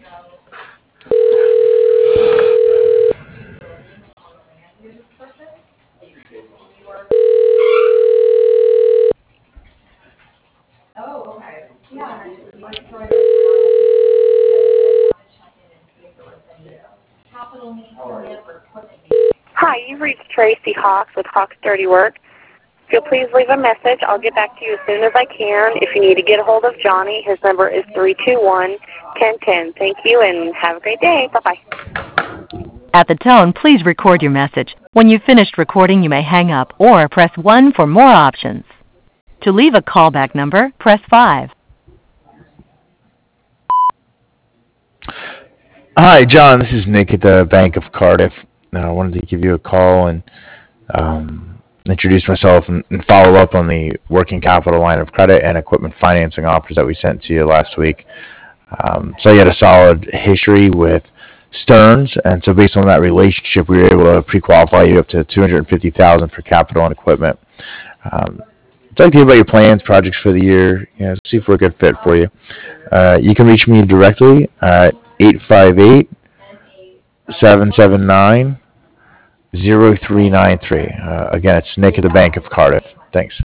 Hi, you've reached Tracy Hawks with Hawks Dirty Work. If you'll please leave a message, I'll get back to you as soon as I can. If you need to get a hold of Johnny, his number is 321-1010. Thank you, and have a great day. Bye-bye. At the tone, please record your message. When you've finished recording, you may hang up or press 1 for more options. To leave a callback number, press 5. Hi, John. This is Nick at the Bank of Cardiff. I wanted to give you a call and introduce myself and follow up on the working capital line of credit and equipment financing offers that we sent to you last week. So you had a solid history with Stearns, and so based on that relationship, we were able to pre-qualify you up to $250,000 for capital and equipment. I'd like to hear about your plans, projects for the year, see if we're a good fit for you. You can reach me directly at 858-779-0393. Again, it's Nick at the Bank of Cardiff. Thanks.